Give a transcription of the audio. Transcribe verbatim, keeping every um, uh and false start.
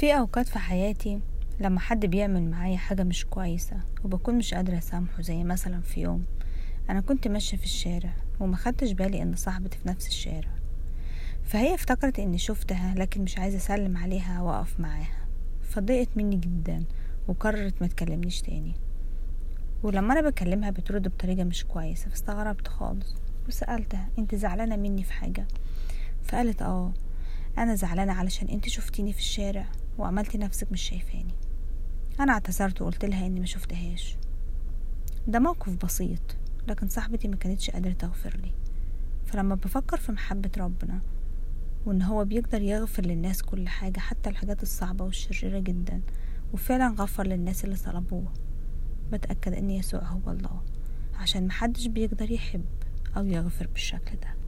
في أوقات في حياتي لما حد بيعمل معايا حاجة مش كويسة وبكون مش قادرة أسامحه، زي مثلا في يوم أنا كنت ماشية في الشارع وما خدتش بالي إن صاحبتي في نفس الشارع، فهي افتكرت إني شفتها لكن مش عايزة أسلم عليها وأقف معاها، فضايقت مني جدا وقررت ما تكلمنيش تاني. ولما أنا بكلمها بترد بطريقة مش كويسة، فاستغربت خالص وسألتها انت زعلانة مني في حاجة؟ فقالت اه، انا زعلانة علشان انت شفتيني في الشارع وعملتي نفسك مش شايفاني. انا اعتذرت وقلت لها اني ما شفتهاش. ده موقف بسيط، لكن صاحبتي ما كانتش قادرة تغفر لي. فلما بفكر في محبة ربنا وان هو بيقدر يغفر للناس كل حاجة، حتى الحاجات الصعبة والشريرة جدا، وفعلا غفر للناس اللي طلبوه، بتأكد ان يسوع هو الله، عشان محدش بيقدر يحب او يغفر بالشكل ده.